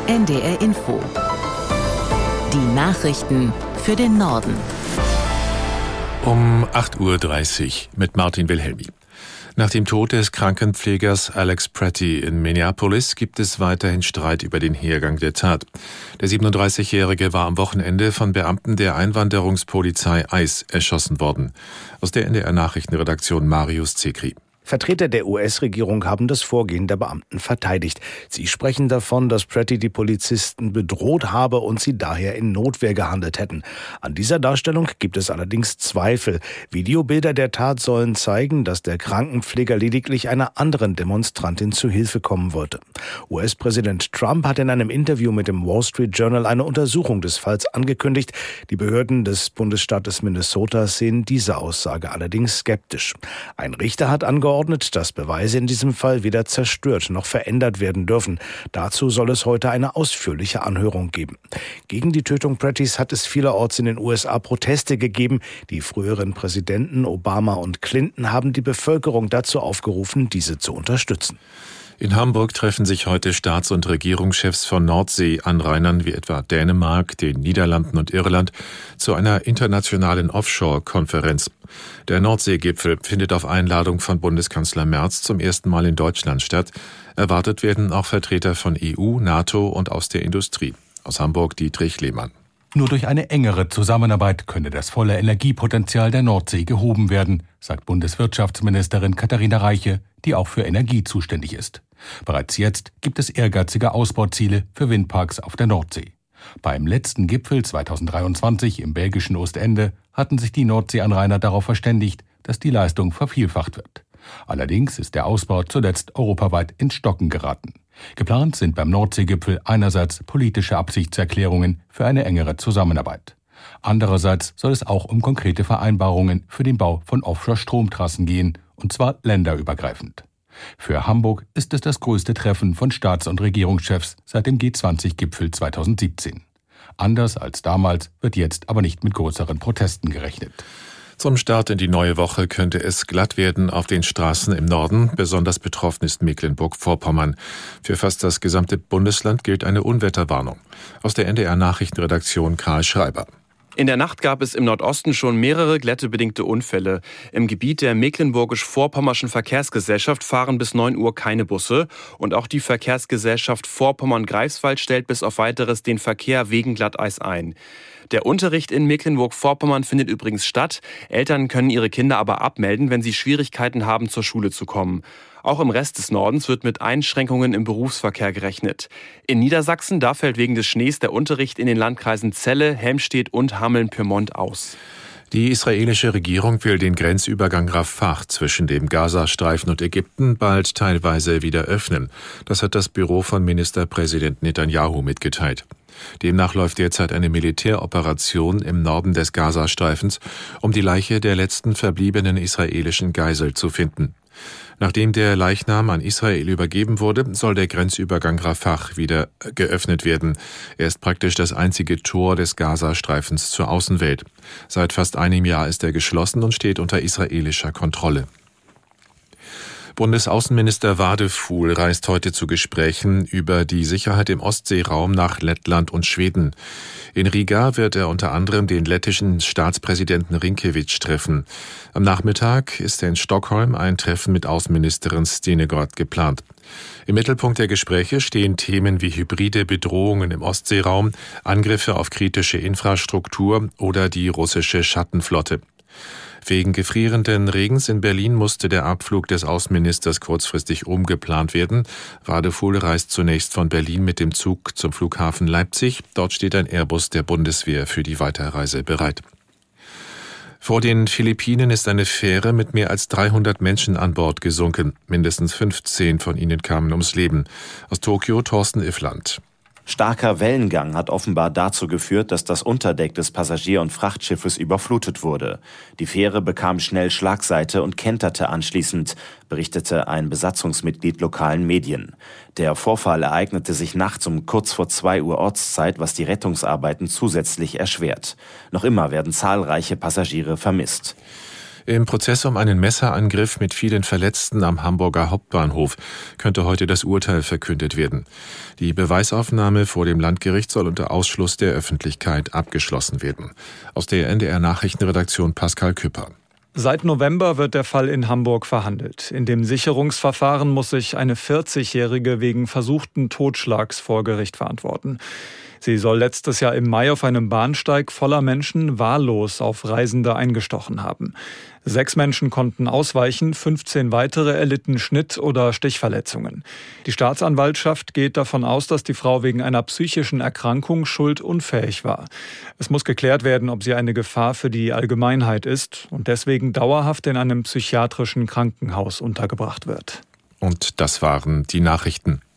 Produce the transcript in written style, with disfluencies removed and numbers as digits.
NDR Info. Die Nachrichten für den Norden. Um 8:30 Uhr mit Martin Wilhelmi. Nach dem Tod des Krankenpflegers Alex Pretty in Minneapolis gibt es weiterhin Streit über den Hergang der Tat. Der 37-Jährige war am Wochenende von Beamten der Einwanderungspolizei ICE erschossen worden. Aus der NDR Nachrichtenredaktion Marius Zekri. Vertreter der US-Regierung haben das Vorgehen der Beamten verteidigt. Sie sprechen davon, dass Pretty die Polizisten bedroht habe und sie daher in Notwehr gehandelt hätten. An dieser Darstellung gibt es allerdings Zweifel. Videobilder der Tat sollen zeigen, dass der Krankenpfleger lediglich einer anderen Demonstrantin zu Hilfe kommen wollte. US-Präsident Trump hat in einem Interview mit dem Wall Street Journal eine Untersuchung des Falls angekündigt. Die Behörden des Bundesstaates Minnesota sehen diese Aussage allerdings skeptisch. Ein Richter hat angeordnet, dass Beweise in diesem Fall weder zerstört noch verändert werden dürfen. Dazu soll es heute eine ausführliche Anhörung geben. Gegen die Tötung Prettys hat es vielerorts in den USA Proteste gegeben. Die früheren Präsidenten Obama und Clinton haben die Bevölkerung dazu aufgerufen, diese zu unterstützen. In Hamburg treffen sich heute Staats- und Regierungschefs von Nordsee-Anrainern wie etwa Dänemark, den Niederlanden und Irland zu einer internationalen Offshore-Konferenz. Der Nordsee-Gipfel findet auf Einladung von Bundeskanzler Merz zum ersten Mal in Deutschland statt. Erwartet werden auch Vertreter von EU, NATO und aus der Industrie. Aus Hamburg Dietrich Lehmann. Nur durch eine engere Zusammenarbeit könne das volle Energiepotenzial der Nordsee gehoben werden, sagt Bundeswirtschaftsministerin Katharina Reiche, die auch für Energie zuständig ist. Bereits jetzt gibt es ehrgeizige Ausbauziele für Windparks auf der Nordsee. Beim letzten Gipfel 2023 im belgischen Ostende hatten sich die Nordseeanrainer darauf verständigt, dass die Leistung vervielfacht wird. Allerdings ist der Ausbau zuletzt europaweit ins Stocken geraten. Geplant sind beim Nordseegipfel einerseits politische Absichtserklärungen für eine engere Zusammenarbeit. Andererseits soll es auch um konkrete Vereinbarungen für den Bau von Offshore-Stromtrassen gehen, und zwar länderübergreifend. Für Hamburg ist es das größte Treffen von Staats- und Regierungschefs seit dem G20-Gipfel 2017. Anders als damals wird jetzt aber nicht mit größeren Protesten gerechnet. Zum Start in die neue Woche könnte es glatt werden auf den Straßen im Norden. Besonders betroffen ist Mecklenburg-Vorpommern. Für fast das gesamte Bundesland gilt eine Unwetterwarnung. Aus der NDR Nachrichtenredaktion Karl Schreiber. In der Nacht gab es im Nordosten schon mehrere glättebedingte Unfälle. Im Gebiet der Mecklenburgisch-Vorpommerschen Verkehrsgesellschaft fahren bis 9 Uhr keine Busse. Und auch die Verkehrsgesellschaft Vorpommern-Greifswald stellt bis auf Weiteres den Verkehr wegen Glatteis ein. Der Unterricht in Mecklenburg-Vorpommern findet übrigens statt. Eltern können ihre Kinder aber abmelden, wenn sie Schwierigkeiten haben, zur Schule zu kommen. Auch im Rest des Nordens wird mit Einschränkungen im Berufsverkehr gerechnet. In Niedersachsen, da fällt wegen des Schnees der Unterricht in den Landkreisen Celle, Helmstedt und Hameln-Pyrmont aus. Die israelische Regierung will den Grenzübergang Rafah zwischen dem Gazastreifen und Ägypten bald teilweise wieder öffnen. Das hat das Büro von Ministerpräsident Netanyahu mitgeteilt. Demnach läuft derzeit eine Militäroperation im Norden des Gazastreifens, um die Leiche der letzten verbliebenen israelischen Geisel zu finden. Nachdem der Leichnam an Israel übergeben wurde, soll der Grenzübergang Rafah wieder geöffnet werden. Er ist praktisch das einzige Tor des Gazastreifens zur Außenwelt. Seit fast einem Jahr ist er geschlossen und steht unter israelischer Kontrolle. Bundesaußenminister Wadefuhl reist heute zu Gesprächen über die Sicherheit im Ostseeraum nach Lettland und Schweden. In Riga wird er unter anderem den lettischen Staatspräsidenten Rinkevič treffen. Am Nachmittag ist in Stockholm ein Treffen mit Außenministerin Stenegård geplant. Im Mittelpunkt der Gespräche stehen Themen wie hybride Bedrohungen im Ostseeraum, Angriffe auf kritische Infrastruktur oder die russische Schattenflotte. Wegen gefrierenden Regens in Berlin musste der Abflug des Außenministers kurzfristig umgeplant werden. Wadefuhl reist zunächst von Berlin mit dem Zug zum Flughafen Leipzig. Dort steht ein Airbus der Bundeswehr für die Weiterreise bereit. Vor den Philippinen ist eine Fähre mit mehr als 300 Menschen an Bord gesunken. Mindestens 15 von ihnen kamen ums Leben. Aus Tokio Thorsten Iffland. Starker Wellengang hat offenbar dazu geführt, dass das Unterdeck des Passagier- und Frachtschiffes überflutet wurde. Die Fähre bekam schnell Schlagseite und kenterte anschließend, berichtete ein Besatzungsmitglied lokalen Medien. Der Vorfall ereignete sich nachts um kurz vor 2 Uhr Ortszeit, was die Rettungsarbeiten zusätzlich erschwert. Noch immer werden zahlreiche Passagiere vermisst. Im Prozess um einen Messerangriff mit vielen Verletzten am Hamburger Hauptbahnhof könnte heute das Urteil verkündet werden. Die Beweisaufnahme vor dem Landgericht soll unter Ausschluss der Öffentlichkeit abgeschlossen werden. Aus der NDR-Nachrichtenredaktion Pascal Küpper. Seit November wird der Fall in Hamburg verhandelt. In dem Sicherungsverfahren muss sich eine 40-Jährige wegen versuchten Totschlags vor Gericht verantworten. Sie soll letztes Jahr im Mai auf einem Bahnsteig voller Menschen wahllos auf Reisende eingestochen haben. 6 Menschen konnten ausweichen, 15 weitere erlitten Schnitt- oder Stichverletzungen. Die Staatsanwaltschaft geht davon aus, dass die Frau wegen einer psychischen Erkrankung schuldunfähig war. Es muss geklärt werden, ob sie eine Gefahr für die Allgemeinheit ist und deswegen dauerhaft in einem psychiatrischen Krankenhaus untergebracht wird. Und das waren die Nachrichten.